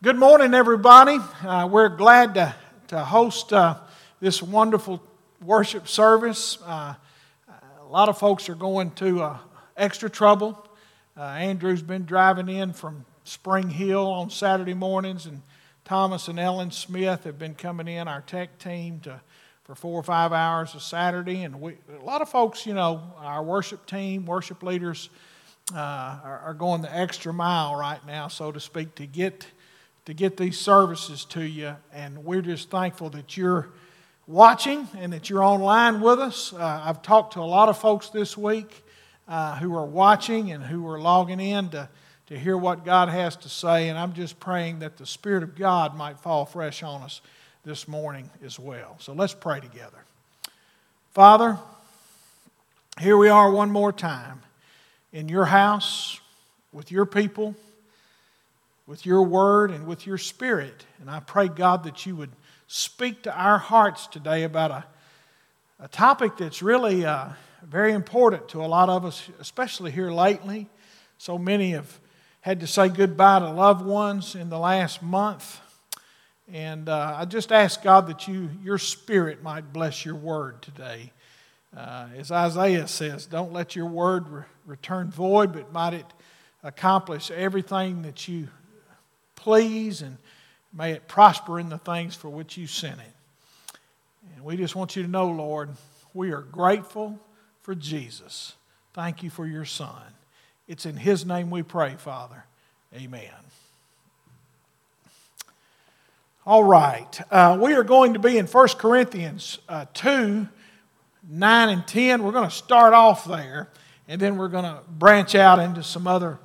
Good morning, everybody. We're glad to host this wonderful worship service. A lot of folks are going to extra trouble. Andrew's been driving in from Spring Hill on Saturday mornings, and Thomas and Ellen Smith have been coming in, our tech team, for 4 or 5 hours a Saturday. And a lot of folks, our worship team, worship leaders are going the extra mile right now, so to speak, to get these services to you, and we're just thankful that you're watching and that you're online with us. I've talked to a lot of folks this week who are watching and who are logging in to hear what God has to say, and I'm just praying that the Spirit of God might fall fresh on us this morning as well. So let's pray together. Father, here we are one more time in your house with your people, with your word and with your Spirit. And I pray, God, that you would speak to our hearts today about a topic that's really very important to a lot of us, especially here lately. So many have had to say goodbye to loved ones in the last month. And I just ask, God, that your Spirit might bless your word today. As Isaiah says, don't let your word return void, but might it accomplish everything that you please, and may it prosper in the things for which you sent it. And we just want you to know, Lord, we are grateful for Jesus. Thank you for your Son. It's in His name we pray, Father. Amen. All right. We are going to be in 1 Corinthians 2, 9 and 10. We're going to start off there, and then we're going to branch out into some other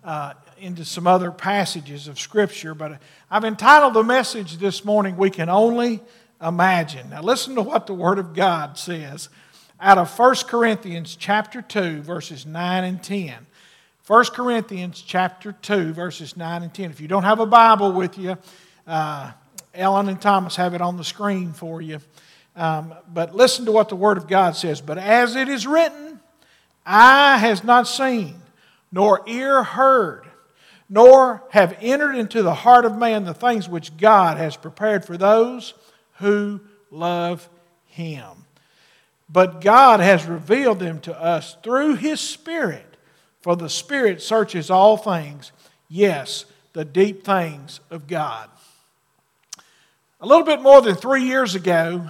passages of Scripture. But I've entitled the message this morning, We Can Only Imagine. Now listen to what the Word of God says out of 1 Corinthians chapter 2, verses 9 and 10. 1 Corinthians chapter 2, verses 9 and 10. If you don't have a Bible with you, Ellen and Thomas have it on the screen for you. But listen to what the Word of God says. But as it is written, eye has not seen, nor ear heard, nor have entered into the heart of man the things which God has prepared for those who love Him. But God has revealed them to us through His Spirit, for the Spirit searches all things, yes, the deep things of God. A little bit more than 3 years ago,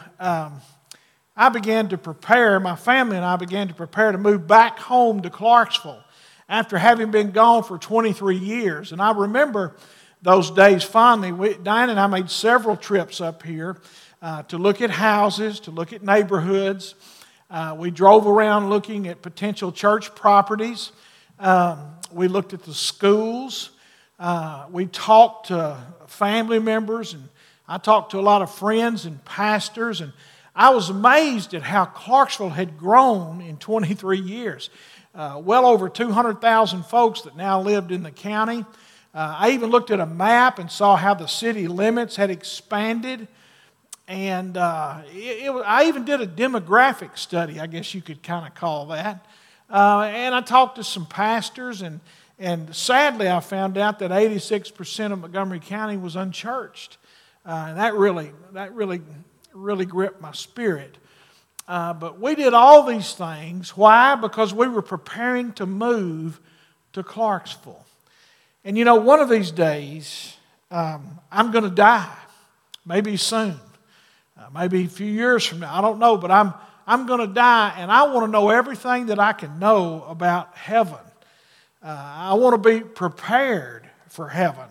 I began to prepare, my family and I began to prepare to move back home to Clarksville after having been gone for 23 years. And I remember those days fondly. Diane and I made several trips up here to look at houses, to look at neighborhoods. We drove around looking at potential church properties. We looked at the schools. We talked to family members, and I talked to a lot of friends and pastors, and I was amazed at how Clarksville had grown in 23 years. Well over 200,000 folks that now lived in the county. I even looked at a map and saw how the city limits had expanded. And I even did a demographic study, I guess you could kind of call that. And I talked to some pastors, and sadly I found out that 86% of Montgomery County was unchurched. And that really gripped my spirit. But we did all these things. Why? Because we were preparing to move to Clarksville. And one of these days, I'm going to die. Maybe soon. Maybe a few years from now. I don't know. But I'm going to die, and I want to know everything that I can know about heaven. I want to be prepared for heaven.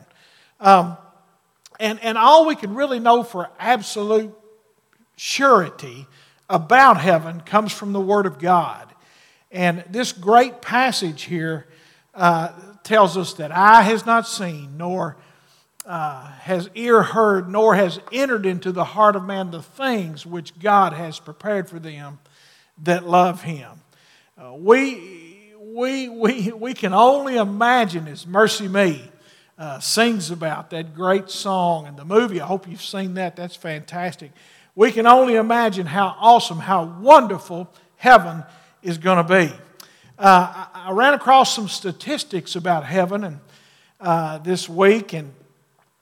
And all we can really know for absolute surety about heaven comes from the Word of God. And this great passage here tells us that eye has not seen, nor has ear heard, nor has entered into the heart of man the things which God has prepared for them that love Him. We can only imagine, as Mercy Me sings about, that great song and the movie. I hope you've seen that. That's fantastic. We can only imagine how awesome, how wonderful heaven is going to be. I ran across some statistics about heaven this week, and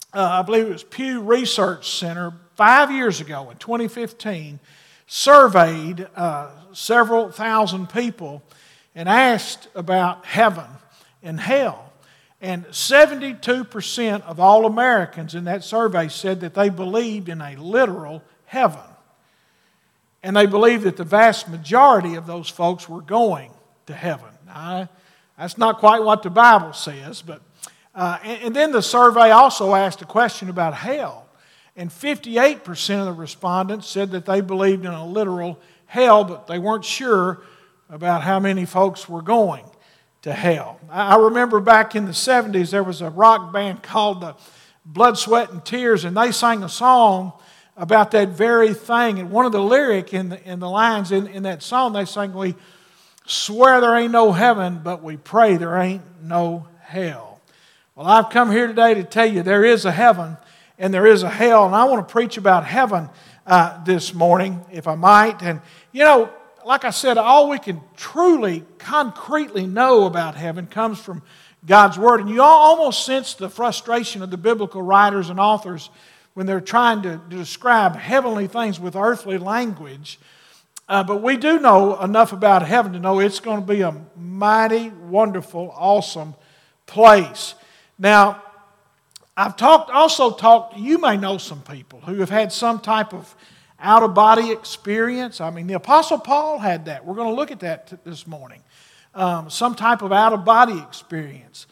I believe it was Pew Research Center, 5 years ago in 2015, surveyed several thousand people and asked about heaven and hell. And 72% of all Americans in that survey said that they believed in a literal heaven. And they believed that the vast majority of those folks were going to heaven. Now, that's not quite what the Bible says, but and then the survey also asked a question about hell. And 58% of the respondents said that they believed in a literal hell, but they weren't sure about how many folks were going to hell. I remember back in the 70s, there was a rock band called the Blood, Sweat, and Tears, and they sang a song about that very thing. And one of the lyrics in the lines in that song, they sang, "We swear there ain't no heaven, but we pray there ain't no hell." Well, I've come here today to tell you there is a heaven and there is a hell, and I want to preach about heaven this morning, if I might. And, you know, like I said, all we can truly, concretely know about heaven comes from God's Word. And you almost sense the frustration of the biblical writers and authors when they're trying to describe heavenly things with earthly language. But we do know enough about heaven to know it's going to be a mighty, wonderful, awesome place. Now, I've also talked, you may know some people who have had some type of out-of-body experience. I mean, the Apostle Paul had that. We're going to look at that this morning. Some type of out-of-body experience.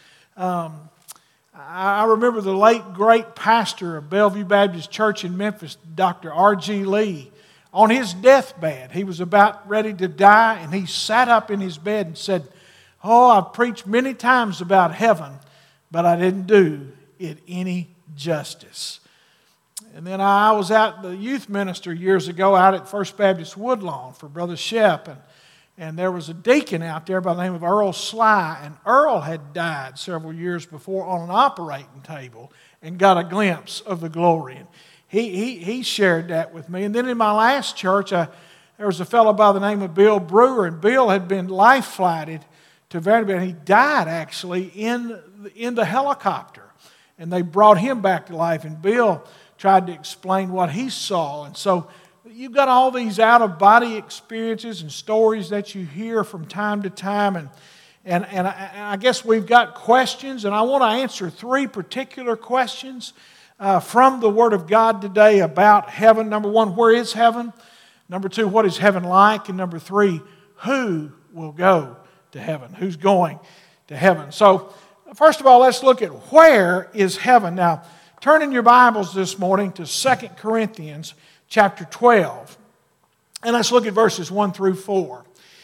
I remember the late, great pastor of Bellevue Baptist Church in Memphis, Dr. R.G. Lee, on his deathbed. He was about ready to die, and he sat up in his bed and said, "Oh, I've preached many times about heaven, but I didn't do it any justice." And then I was out the youth minister years ago out at First Baptist Woodlawn for Brother Shep, and there was a deacon out there by the name of Earl Sly, and Earl had died several years before on an operating table and got a glimpse of the glory. And he shared that with me. And then in my last church, there was a fellow by the name of Bill Brewer, and Bill had been life-flighted to Vanderbilt. He died actually in the helicopter, and they brought him back to life, and Bill tried to explain what he saw. And so you've got all these out-of-body experiences and stories that you hear from time to time, and I guess we've got questions, and I want to answer three particular questions from the Word of God today about heaven. Number one, where is heaven? Number two, what is heaven like? And number three, who will go to heaven? Who's going to heaven? So, first of all, let's look at where is heaven. Now, turn in your Bibles this morning to 2 Corinthians chapter 12. And let's look at verses 1 through 4.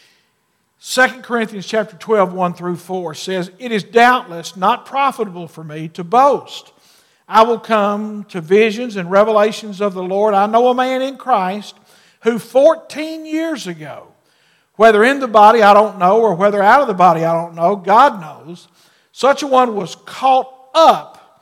2 Corinthians chapter 12, 1 through 4 says, "It is doubtless not profitable for me to boast. I will come to visions and revelations of the Lord. I know a man in Christ who 14 years ago, whether in the body I don't know, or whether out of the body I don't know, God knows, such a one was caught up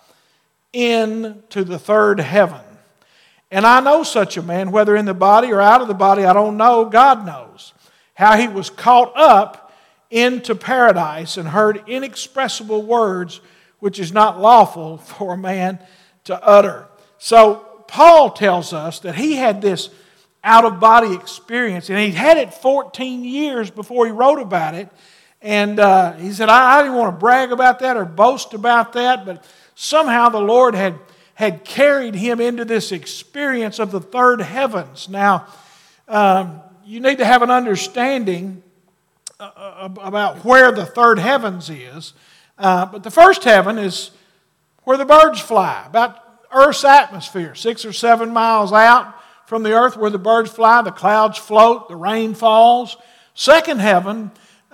into the third heaven. And I know such a man, whether in the body or out of the body I don't know, God knows, how he was caught up into paradise and heard inexpressible words which is not lawful for a man to utter." So Paul tells us that he had this out-of-body experience, and he'd had it 14 years before he wrote about it. And he said, I didn't want to brag about that or boast about that, but somehow the Lord had carried him into this experience of the third heavens. Now, you need to have an understanding about where the third heavens is. But the first heaven is where the birds fly, about Earth's atmosphere, 6 or 7 miles out from the earth where the birds fly, the clouds float, the rain falls. Second heaven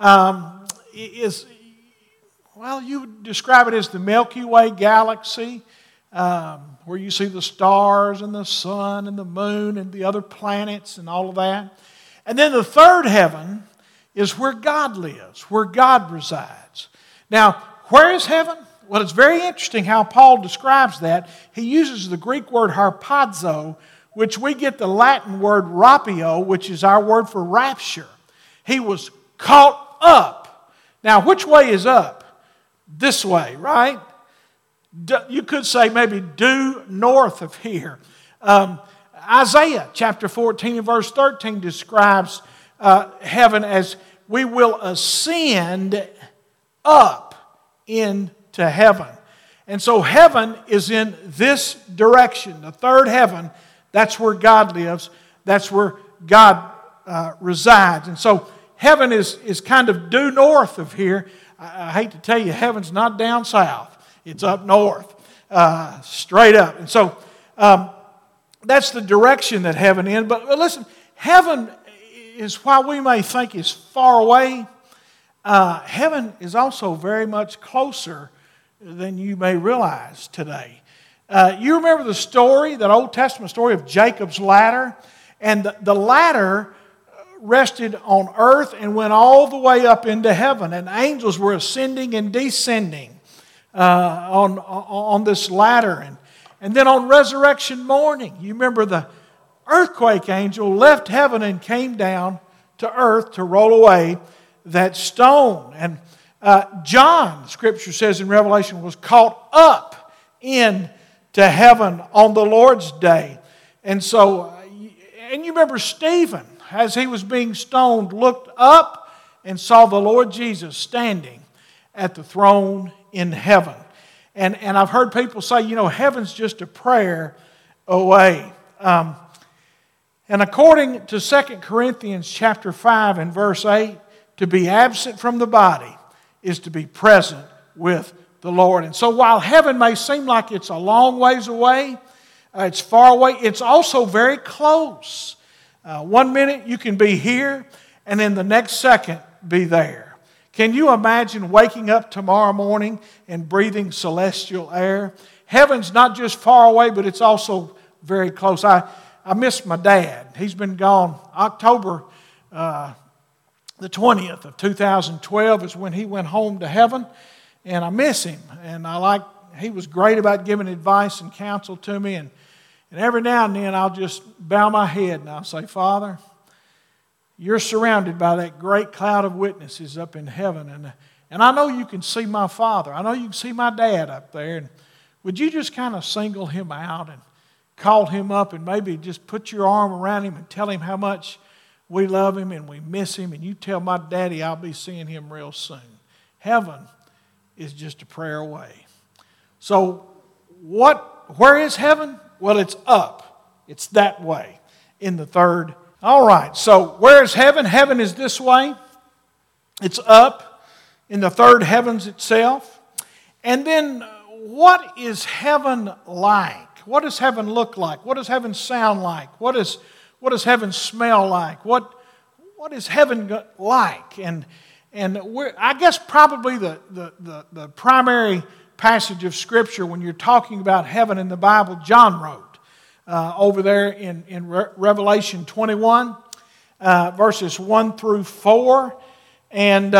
is, well, you would describe it as the Milky Way galaxy, where you see the stars and the sun and the moon and the other planets and all of that. And then the third heaven is where God lives, where God resides. Now, where is heaven? Well, it's very interesting how Paul describes that. He uses the Greek word harpazo, which we get the Latin word rapio, which is our word for rapture. He was caught up. Now, which way is up? This way, right? you could say maybe due north of here. Isaiah chapter 14 and verse 13 describes heaven as we will ascend up into heaven. And so heaven is in this direction. The third heaven, that's where God lives. That's where God resides. And so heaven is kind of due north of here. I hate to tell you, heaven's not down south. It's up north, straight up. And so that's the direction that heaven is. But listen, heaven is, while we may think is far away, heaven is also very much closer than you may realize today. You remember the story, that Old Testament story of Jacob's ladder? And the ladder rested on earth and went all the way up into heaven. And angels were ascending and descending on this ladder. And then on resurrection morning, you remember the earthquake angel left heaven and came down to earth to roll away that stone. And John, Scripture says in Revelation, was caught up into heaven on the Lord's day. And so, and you remember Stephen, as he was being stoned, looked up and saw the Lord Jesus standing at the throne in heaven. And I've heard people say, heaven's just a prayer away. And according to 2 Corinthians chapter 5 and verse 8, to be absent from the body is to be present with the Lord. And so while heaven may seem like it's a long ways away, it's far away, it's also very close. 1 minute you can be here, and then the next second be there. Can you imagine waking up tomorrow morning and breathing celestial air? Heaven's not just far away, but it's also very close. I miss my dad. He's been gone. October the 20th of 2012 is when he went home to heaven, and I miss him. And he was great about giving advice and counsel to me, and every now and then I'll just bow my head and I'll say, Father, you're surrounded by that great cloud of witnesses up in heaven, and I know you can see my father. I know you can see my dad up there, and would you just kind of single him out and call him up and maybe just put your arm around him and tell him how much we love him and we miss him, and you tell my daddy I'll be seeing him real soon. Heaven is just a prayer away. So where is heaven? Well, it's up. It's that way in the third. All right, so where is heaven? Heaven is this way. It's up in the third heavens itself. And then what is heaven like? What does heaven look like? What does heaven sound like? What does heaven smell like? What is heaven like? And I guess probably the primary passage of Scripture when you're talking about heaven in the Bible, John wrote over there in Revelation 21, verses 1 through 4, and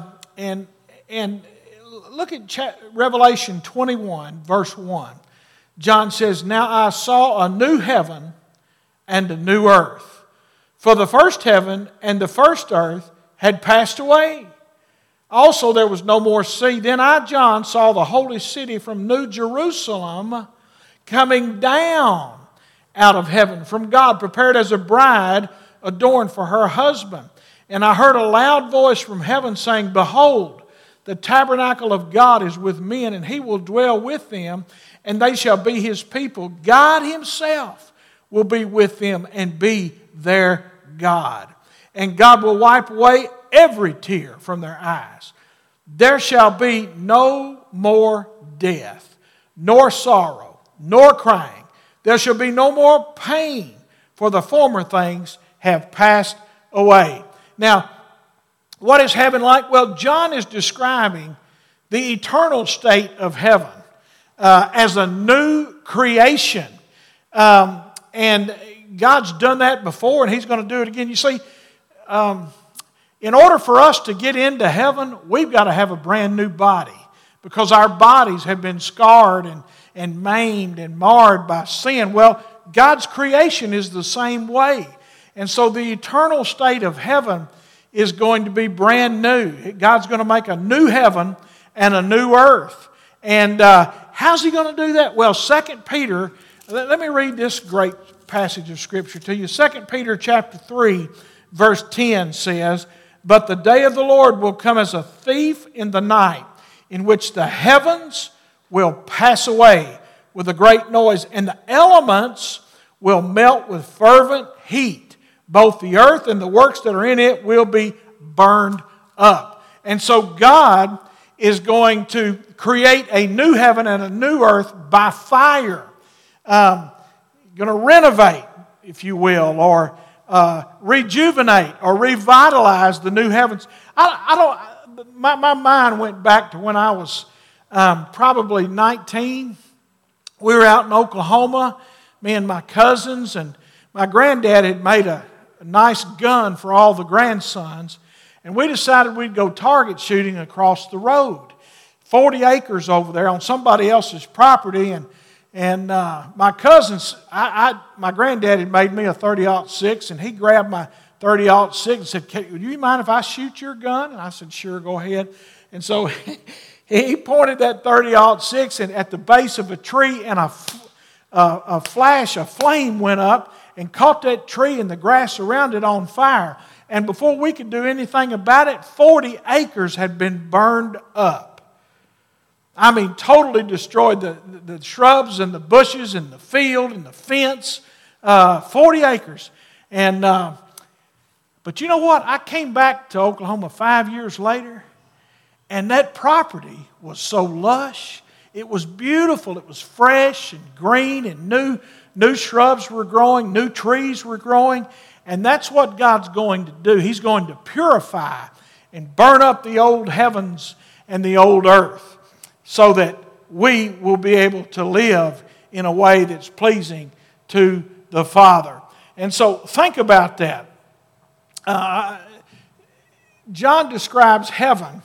look at Revelation 21, verse 1. John says, "Now I saw a new heaven and a new earth. For the first heaven and the first earth had passed away. Also there was no more sea. Then I, John, saw the holy city from New Jerusalem coming down out of heaven from God, prepared as a bride adorned for her husband. And I heard a loud voice from heaven saying, Behold, the tabernacle of God is with men, and He will dwell with them, and they shall be His people. God Himself will be with them and be their God. And God will wipe away every tear from their eyes. There shall be no more death, nor sorrow, nor crying. There shall be no more pain, for the former things have passed away." Now, what is heaven like? Well, John is describing the eternal state of heaven as a new creation. And God's done that before, and He's going to do it again. You see, in order for us to get into heaven, we've got to have a brand new body, because our bodies have been scarred and maimed and marred by sin. Well, God's creation is the same way. And so the eternal state of heaven is going to be brand new. God's going to make a new heaven and a new earth. And how's He going to do that? Well, 2 Peter, let me read this great passage of Scripture to you. 2 Peter chapter 3, verse 10 says, "But the day of the Lord will come as a thief in the night, in which the heavens will pass away with a great noise, and the elements will melt with fervent heat. Both the earth and the works that are in it will be burned up." And so God is going to create a new heaven and a new earth by fire. Going to renovate, if you will, or rejuvenate or revitalize the new heavens. My mind went back to when I was probably 19. We were out in Oklahoma, me and my cousins, and my granddad had made a nice gun for all the grandsons, and we decided we'd go target shooting across the road. 40 acres over there on somebody else's property, and my cousins, my granddad had made me a .30-06, and he grabbed my .30-06 and said, "Do you mind if I shoot your gun?" And I said, "Sure, go ahead." And so he pointed that .30-06 and at the base of a tree, and a flash, a flame went up and caught that tree and the grass around it on fire. And before we could do anything about it, 40 acres had been burned up. I mean, totally destroyed the shrubs and the bushes and the field and the fence. 40 acres. And but you know what? I came back to Oklahoma 5 years later, and that property was so lush. It was beautiful. It was fresh and green, and new shrubs were growing, new trees were growing. And that's what God's going to do. He's going to purify and burn up the old heavens and the old earth so that we will be able to live in a way that's pleasing to the Father. And so think about that. John describes heaven.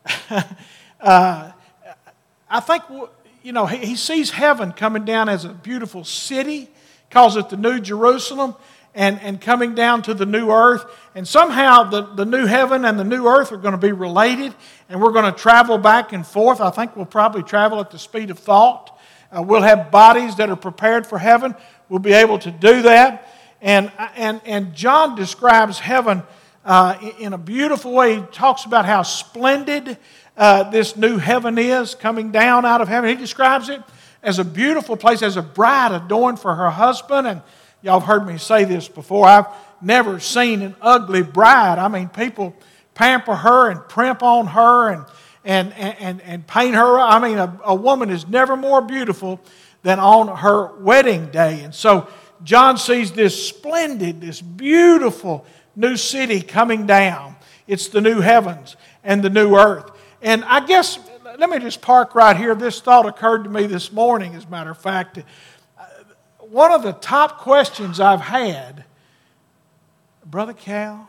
I think, he sees heaven coming down as a beautiful city, calls it the New Jerusalem, and coming down to the new earth. And somehow the new heaven and the new earth are going to be related, and we're going to travel back and forth. I think we'll probably travel at the speed of thought. We'll have bodies that are prepared for heaven. We'll be able to do that. And John describes heaven in a beautiful way. He talks about how splendid this new heaven is coming down out of heaven. He describes it as a beautiful place, as a bride adorned for her husband. And y'all have heard me say this before. I've never seen an ugly bride. I mean, people pamper her and primp on her and paint her. I mean, a woman is never more beautiful than on her wedding day. And so John sees this splendid, this beautiful new city coming down. It's the new heavens and the new earth. And I guess, let me just park right here. This thought occurred to me this morning, as a matter of fact. One of the top questions I've had, Brother Cal,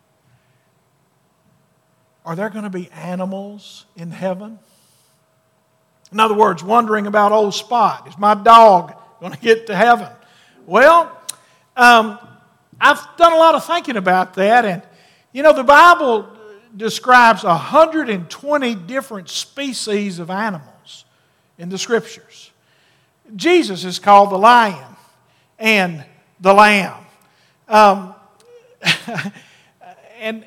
are there going to be animals in heaven? In other words, wondering about old Spot. Is my dog going to get to heaven? Well, I've done a lot of thinking about that. And, the Bible describes 120 different species of animals in the Scriptures. Jesus is called the lion and the lamb. And,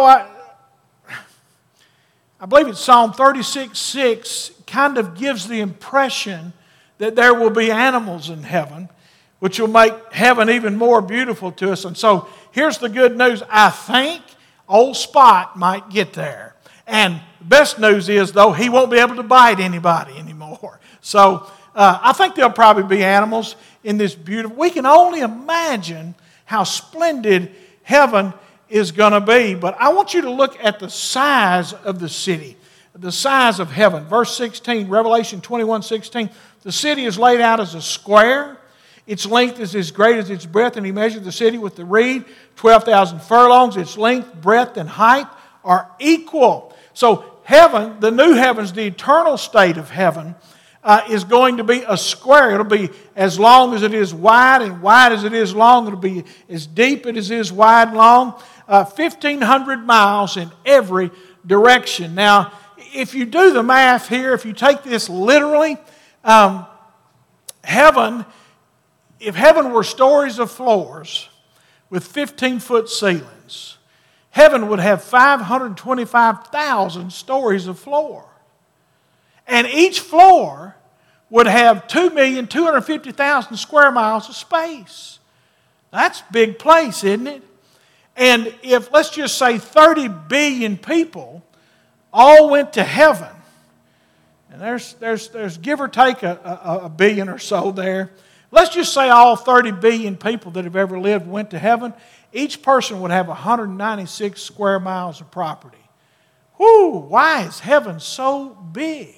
I believe it's Psalm 36:6 kind of gives the impression that there will be animals in heaven, which will make heaven even more beautiful to us. And so here's the good news. I think old Spot might get there. And the best news is, though, he won't be able to bite anybody anymore. So I think there'll probably be animals in this beautiful... We can only imagine how splendid heaven is going to be. But I want you to look at the size of the city, the size of heaven. Verse 16, Revelation 21:16. The city is laid out as a square. Its length is as great as its breadth, and he measured the city with the reed, 12,000 furlongs. Its length, breadth, and height are equal. So heaven, the new heavens, the eternal state of heaven, is going to be a square. It'll be as long as it is wide, and wide as it is long. It'll be as deep as it is wide and long. 1,500 miles in every direction. Now, if you do the math here, if you take this literally, heaven, if heaven were stories of floors with 15-foot ceilings, heaven would have 525,000 stories of floor. And each floor would have 2,250,000 square miles of space. That's a big place, isn't it? And if, let's just say, 30 billion people all went to heaven, and there's give or take a billion or so there. Let's just say all 30 billion people that have ever lived went to heaven. Each person would have 196 square miles of property. Whoo! Why is heaven so big?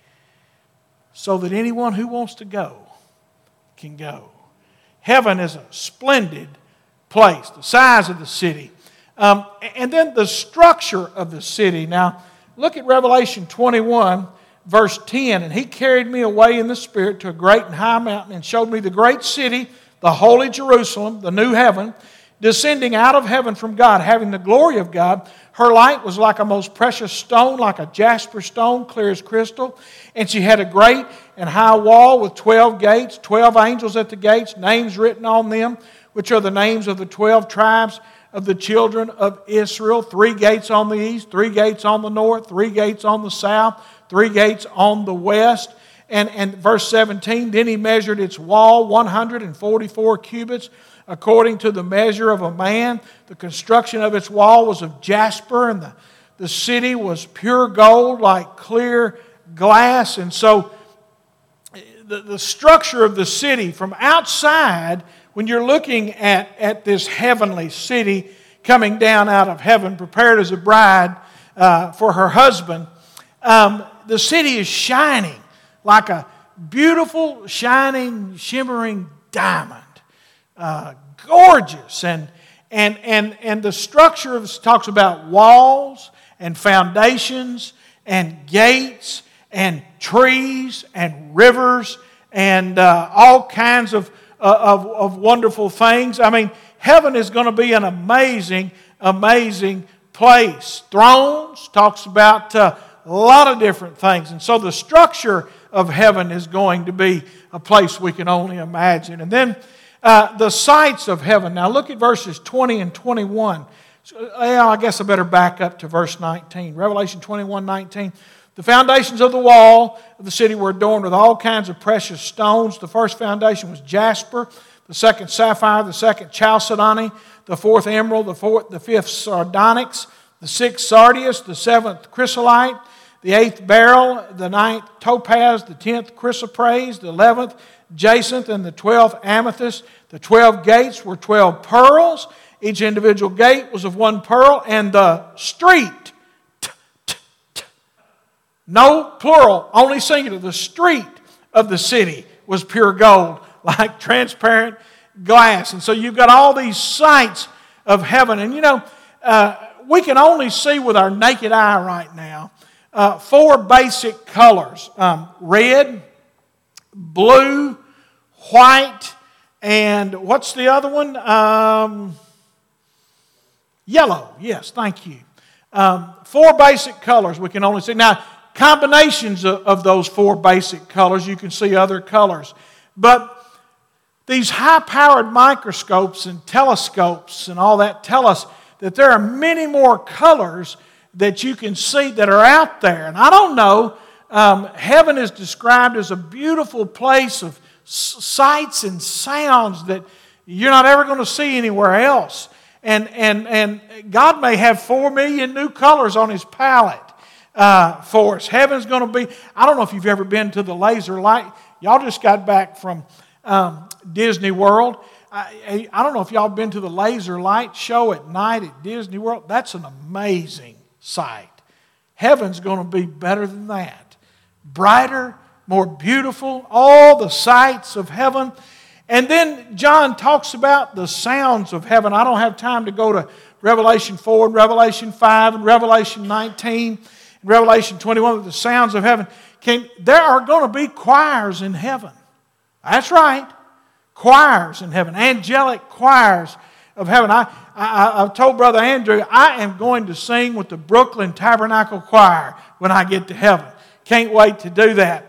So that anyone who wants to go can go. Heaven is a splendid place, the size of the city. And then the structure of the city. Now, look at Revelation 21, verse 10. And he carried me away in the Spirit to a great and high mountain and showed me the great city, the holy Jerusalem, the new heaven, descending out of heaven from God, having the glory of God. Her light was like a most precious stone, like a jasper stone, clear as crystal. And she had a great and high wall with 12 gates, 12 angels at the gates, names written on them, which are the names of the 12 tribes of the children of Israel. 3 gates on the east, 3 gates on the north, 3 gates on the south, 3 gates on the west. And verse 17, then he measured its wall 144 cubits, according to the measure of a man. The construction of its wall was of jasper, and the city was pure gold, like clear glass. And so the structure of the city from outside, when you're looking at this heavenly city coming down out of heaven, prepared as a bride for her husband, the city is shining like a beautiful, shining, shimmering diamond. Gorgeous. And the structure of it talks about walls and foundations and gates and trees and rivers and all kinds of wonderful things. I mean, heaven is going to be an amazing, amazing place. Thrones talks about a lot of different things. And so the structure of heaven is going to be a place we can only imagine. And then the sights of heaven. Now look at verses 20 and 21. I guess I better back up to verse 19. Revelation 21:19. The foundations of the wall of the city were adorned with all kinds of precious stones. The first foundation was jasper, the second sapphire, the second chalcedony, the fourth emerald, the fifth sardonyx, the sixth sardius, the seventh chrysolite, the eighth beryl, the ninth topaz, the 10th chrysoprase, the 11th jacinth, and the 12th amethyst. The 12 gates were 12 pearls. Each individual gate was of 1 pearl, and the street, no plural, only singular, the street of the city was pure gold, like transparent glass. And so you've got all these sights of heaven. And you know, we can only see with our naked eye right now 4 basic colors. Red, blue, white, and what's the other one? Yellow. Yes, thank you. 4 basic colors we can only see. Now, combinations of those 4 basic colors, you can see other colors. But these high-powered microscopes and telescopes and all that tell us that there are many more colors that you can see that are out there. And I don't know, heaven is described as a beautiful place of sights and sounds that you're not ever going to see anywhere else. And God may have 4 million new colors on His palette for us. Heaven's going to be, I don't know if you've ever been to the laser light. Y'all just got back from Disney World. I don't know if y'all been to the laser light show at night at Disney World. That's an amazing sight. Heaven's going to be better than that. Brighter, more beautiful, all the sights of heaven. And then John talks about the sounds of heaven. I don't have time to go to Revelation 4 and Revelation 5 and Revelation 19 and Revelation 21 with the sounds of heaven. There are going to be choirs in heaven. That's right. Choirs in heaven. Angelic choirs of heaven. I've told Brother Andrew, I am going to sing with the Brooklyn Tabernacle Choir when I get to heaven. Can't wait to do that.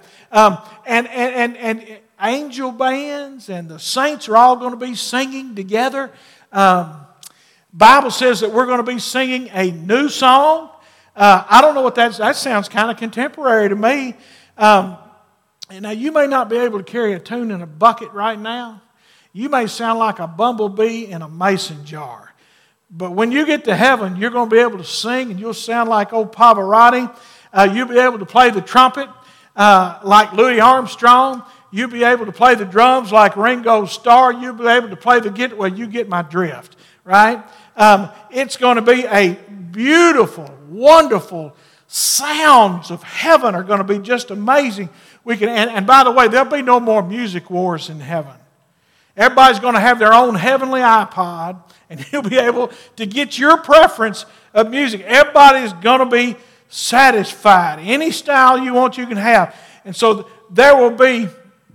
And angel bands and the saints are all going to be singing together. Bible says that we're going to be singing a new song. I don't know what that sounds kind of contemporary to me. Now, you may not be able to carry a tune in a bucket right now. You may sound like a bumblebee in a mason jar. But when you get to heaven, you're going to be able to sing, and you'll sound like old Pavarotti. You'll be able to play the trumpet like Louis Armstrong. You'll be able to play the drums like Ringo Starr. You'll be able to play the guitar. Well, you get my drift, right? It's going to be a beautiful, wonderful sounds of heaven are going to be just amazing. And by the way, there'll be no more music wars in heaven. Everybody's going to have their own heavenly iPod, and you'll be able to get your preference of music. Everybody's going to be satisfied. Any style you want, you can have. And so there will be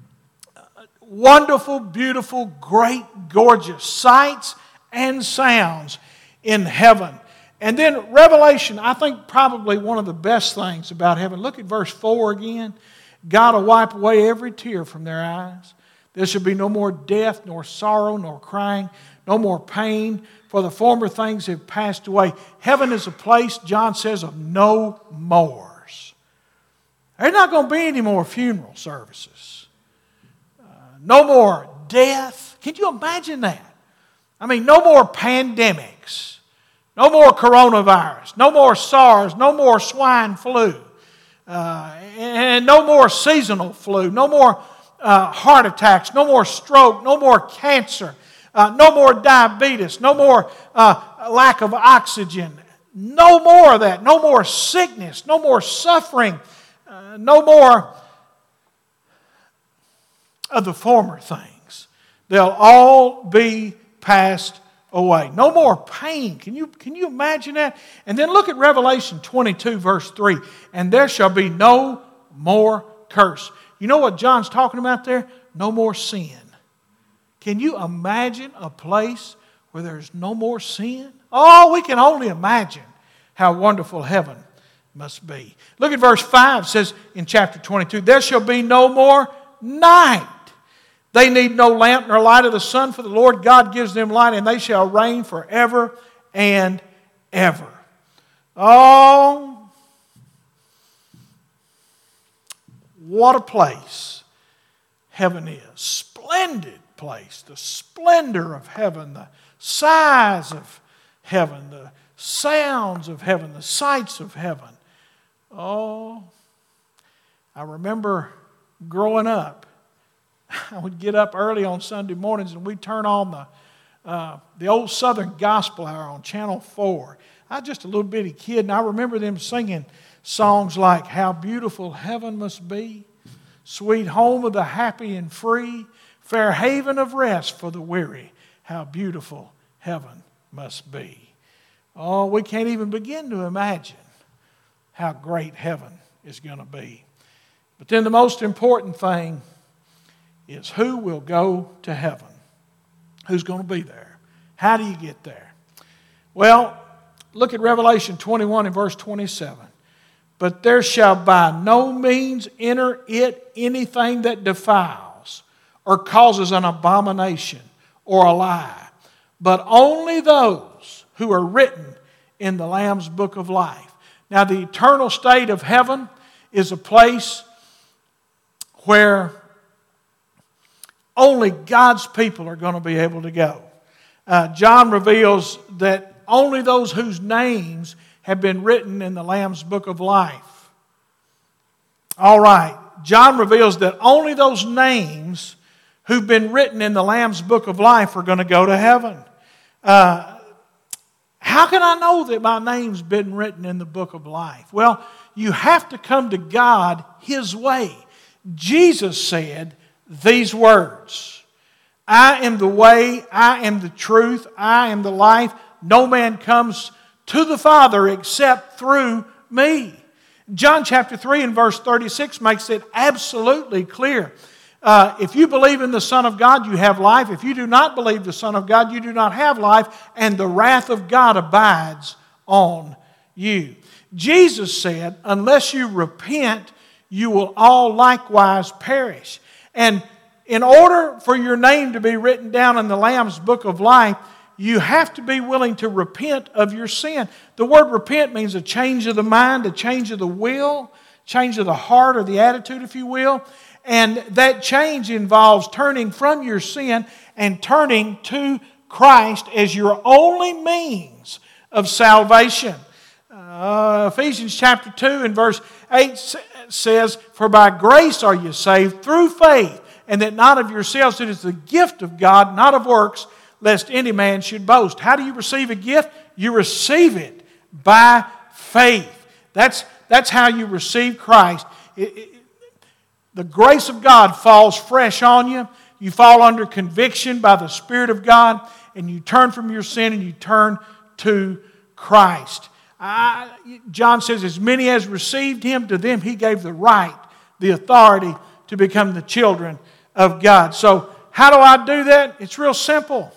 wonderful, beautiful, great, gorgeous sights and sounds in heaven. And then Revelation, I think probably one of the best things about heaven. Look at verse 4 again. God will wipe away every tear from their eyes. There shall be no more death, nor sorrow, nor crying, no more pain, for the former things have passed away. Heaven is a place, John says, of no mores. There's not going to be any more funeral services. No more death. Can you imagine that? I mean, no more pandemics. No more coronavirus. No more SARS. No more swine flu. And no more seasonal flu. No more heart attacks. No more stroke. No more cancer. No more diabetes. No more lack of oxygen. No more of that. No more sickness. No more suffering. No more of the former things. They'll all be passed away. No more pain. Can you imagine that? And then look at Revelation 22, verse 3. And there shall be no more curse. You know what John's talking about there? No more sin. Can you imagine a place where there's no more sin? Oh, we can only imagine how wonderful heaven must be. Look at verse 5. It says in chapter 22, there shall be no more night. They need no lamp nor light of the sun, for the Lord God gives them light, and they shall reign forever and ever. Oh, what a place heaven is. Splendid place. The splendor of heaven, the size of heaven, the sounds of heaven, the sights of heaven. Oh, I remember growing up, I would get up early on Sunday mornings and we'd turn on the old Southern Gospel Hour on Channel 4. I was just a little bitty kid, and I remember them singing songs like How Beautiful Heaven Must Be, Sweet Home of the Happy and Free, Fair Haven of Rest for the Weary, How Beautiful Heaven Must Be. Oh, we can't even begin to imagine how great heaven is going to be. But then the most important thing is who will go to heaven? Who's going to be there? How do you get there? Well, look at Revelation 21 and verse 27. But there shall by no means enter it anything that defiles or causes an abomination or a lie, but only those who are written in the Lamb's book of life. Now, the eternal state of heaven is a place where only God's people are going to be able to go. John reveals that only those whose names have been written in the Lamb's book of life. All right. John reveals that only those names who've been written in the Lamb's book of life are going to go to heaven. How can I know that my name's been written in the book of life? Well, you have to come to God His way. Jesus said these words, I am the way, I am the truth, I am the life. No man comes to the Father except through me. John chapter 3 and verse 36 makes it absolutely clear If you believe in the Son of God, you have life. If you do not believe the Son of God, you do not have life, and the wrath of God abides on you. Jesus said, unless you repent, you will all likewise perish. And in order for your name to be written down in the Lamb's Book of Life, you have to be willing to repent of your sin. The word repent means a change of the mind, a change of the will, change of the heart or the attitude, if you will. And that change involves turning from your sin and turning to Christ as your only means of salvation. Ephesians chapter 2 and verse 8 says, "For by grace are you saved through faith, and that not of yourselves, it is the gift of God, not of works, lest any man should boast." How do you receive a gift? You receive it by faith. That's how you receive Christ. The grace of God falls fresh on you. You fall under conviction by the Spirit of God, and you turn from your sin and you turn to Christ. John says, as many as received Him, to them He gave the right, the authority to become the children of God. So how do I do that? It's real simple.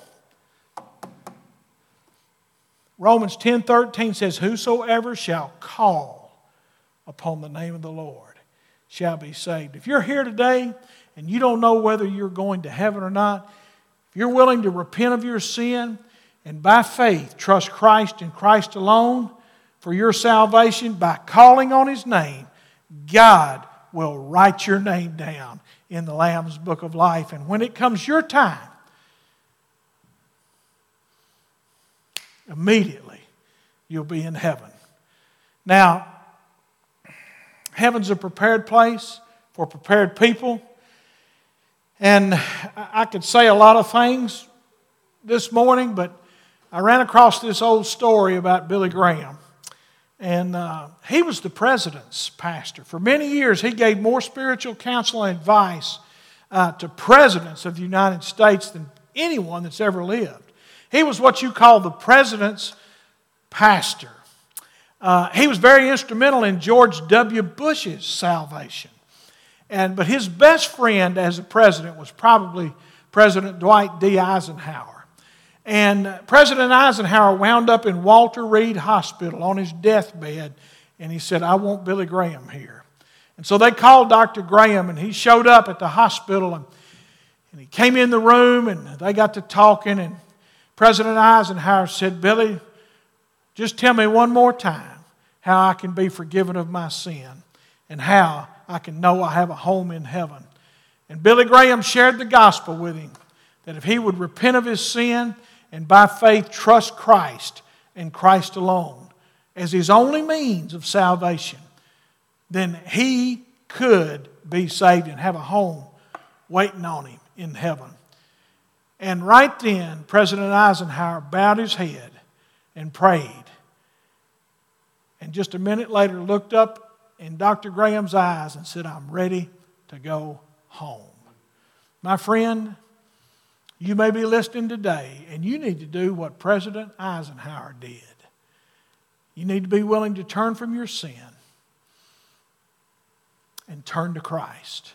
Romans 10:13 says, "Whosoever shall call upon the name of the Lord shall be saved." If you're here today and you don't know whether you're going to heaven or not, if you're willing to repent of your sin and by faith trust Christ and Christ alone for your salvation, by calling on His name, God will write your name down in the Lamb's Book of Life. And when it comes your time, immediately you'll be in heaven. Now, heaven's a prepared place for prepared people. And I could say a lot of things this morning, but I ran across this old story about Billy Graham. And he was the president's pastor. For many years, he gave more spiritual counsel and advice to presidents of the United States than anyone that's ever lived. He was what you call the president's pastor. He was very instrumental in George W. Bush's salvation. But his best friend as a president was probably President Dwight D. Eisenhower. And President Eisenhower wound up in Walter Reed Hospital on his deathbed, and he said, "I want Billy Graham here." And so they called Dr. Graham, and he showed up at the hospital, and he came in the room, and they got to talking, and President Eisenhower said, "Billy, just tell me one more time how I can be forgiven of my sin and how I can know I have a home in heaven." And Billy Graham shared the gospel with him, that if he would repent of his sin and by faith trust Christ and Christ alone as his only means of salvation, then he could be saved and have a home waiting on him in heaven. And right then, President Eisenhower bowed his head and prayed. And just a minute later looked up in Dr. Graham's eyes and said, "I'm ready to go home." My friend, you may be listening today, and you need to do what President Eisenhower did. You need to be willing to turn from your sin and turn to Christ.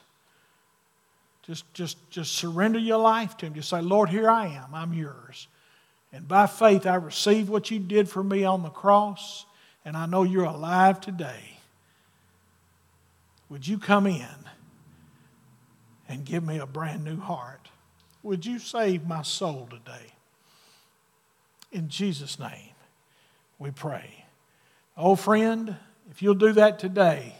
Just surrender your life to Him. Just say, "Lord, here I am. I'm yours. And by faith, I receive what you did for me on the cross, and I know you're alive today. Would you come in and give me a brand new heart? Would you save my soul today?" In Jesus' name, we pray. Oh, friend, if you'll do that today,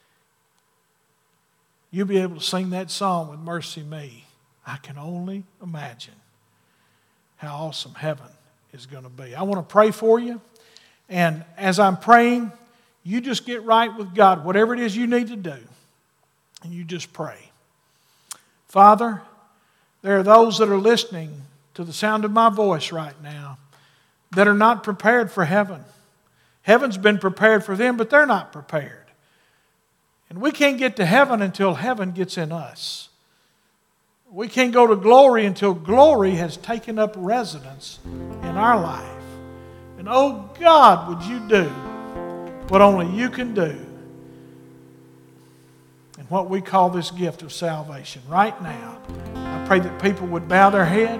you'll be able to sing that song with Mercy Me. I can only imagine how awesome heaven is going to be. I want to pray for you. And as I'm praying, you just get right with God, whatever it is you need to do. And you just pray. Father, there are those that are listening to the sound of my voice right now that are not prepared for heaven. Heaven's been prepared for them, but they're not prepared. And we can't get to heaven until heaven gets in us. We can't go to glory until glory has taken up residence in our life. And oh God, would you do what only you can do? and what we call this gift of salvation. Right now, I pray that people would bow their head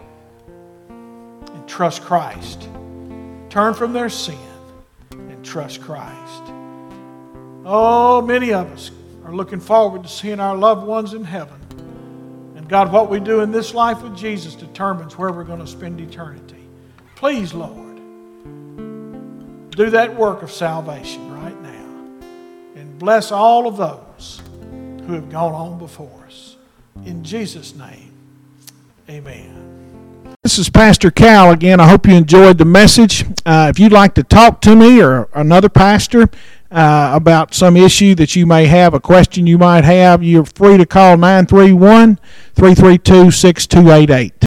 and trust Christ. Turn from their sin and trust Christ. Oh, many of us are looking forward to seeing our loved ones in heaven. And God, what we do in this life with Jesus determines where we're going to spend eternity. Please, Lord, do that work of salvation right now. And bless all of those who have gone on before us. In Jesus' name, amen. This is Pastor Cal again. I hope you enjoyed the message. If you'd like to talk to me or another pastor about some issue that you may have, a question you might have, you're free to call 931-332-6288.